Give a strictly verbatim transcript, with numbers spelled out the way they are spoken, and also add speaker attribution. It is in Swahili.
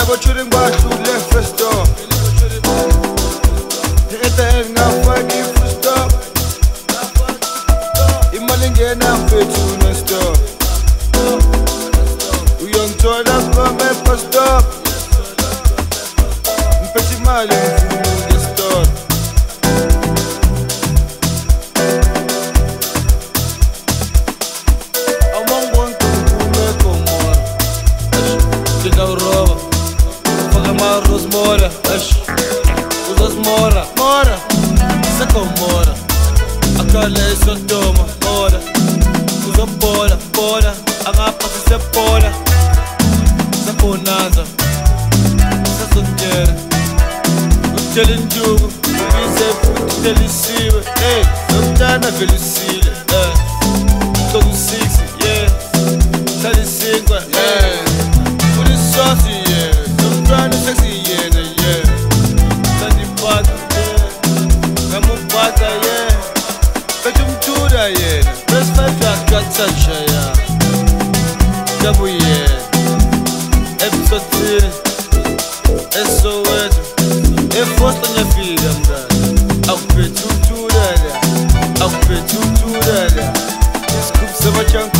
Speaker 1: Butchering back to left first stop. The end now fucking full stop. Imalingena I'm to no stop. We on toilet for me first stop. Mpeti mali mfunu the stop. Among one to me komora. Tika uroba. Maros mora, ash, usas mora, mora, sako mora, akala isotoma, mora, usa bola, bola, angapa se bola, sako naza, sasotera, utelinjugu, bize utelisiwe, hey, sotana velisile, eh, togu six, yeah, tali singwa, yeah, uli saucy, yeah. Trying to sexy, yeah, yeah. Sandy Parker, yeah. I'm a Parker, yeah. Bedroom Judah, yeah. Press five, I got touch, yeah. Double, yeah. Episode three. S O S. If first on your feet, I'm done. I'll pay two Judah, yeah. I'll pay two Judah, yeah. Scoop so much.